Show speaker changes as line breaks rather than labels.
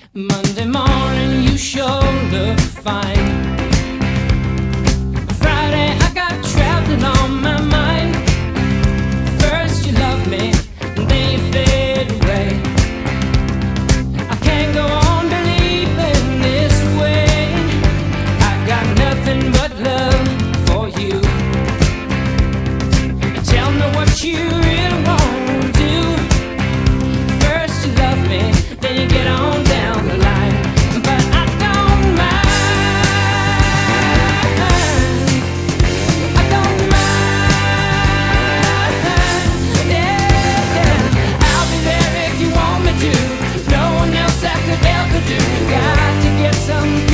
Monday morning, you sure look fine. Friday, I got traveling on my mind. First you love me, and then you fade away. I can't go on believing this way. I got nothing but love for you. Tell me what you really want to do. First you love me, then you get on down the line. But I don't mind, I don't mind, yeah, yeah. I'll be there if you want me to. No one else I could ever do. Got to get some